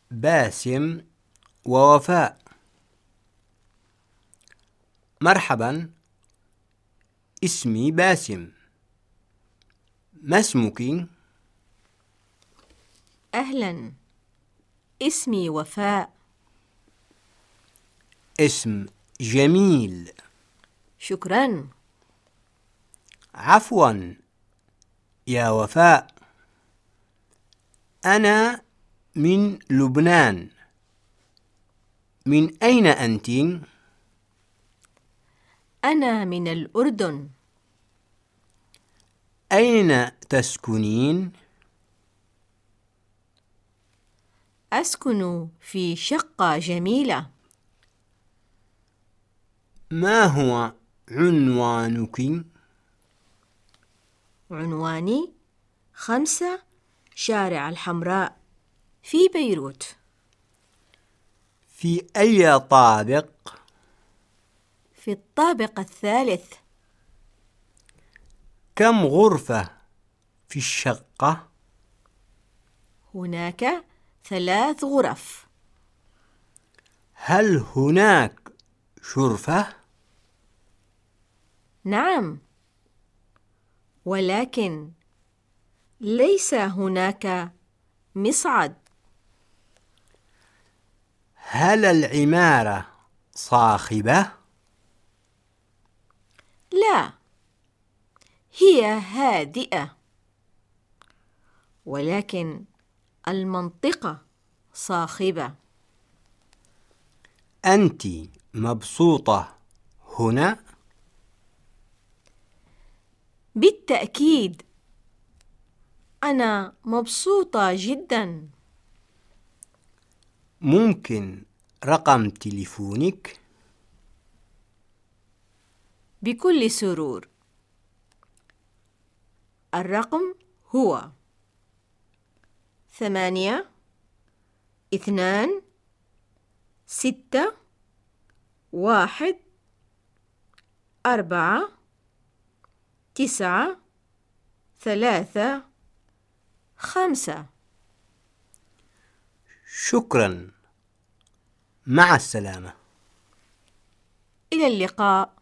باسم ووفاء. مرحبا، اسمي باسم. ما اسمك؟ أهلا، اسمي وفاء. اسم جميل. شكرا. عفوا يا وفاء، أنا من لبنان. من أين أنت؟ أنا من الأردن. أين تسكنين؟ أسكن في شقة جميلة. ما هو عنوانك؟ عنواني 5 شارع الحمراء في بيروت. في أي طابق؟ في الطابق الثالث. كم غرفة في الشقة؟ هناك 3 غرف. هل هناك شرفة؟ نعم، ولكن ليس هناك مصعد. هل العمارة صاخبة؟ لا، هي هادئة، ولكن المنطقة صاخبة. أنت مبسوطة هنا؟ بالتأكيد، أنا مبسوطة جدا. ممكن رقم تليفونك؟ بكل سرور. الرقم هو 8 2 6 1 4 9 3 5. شكرا، مع السلامة. إلى اللقاء.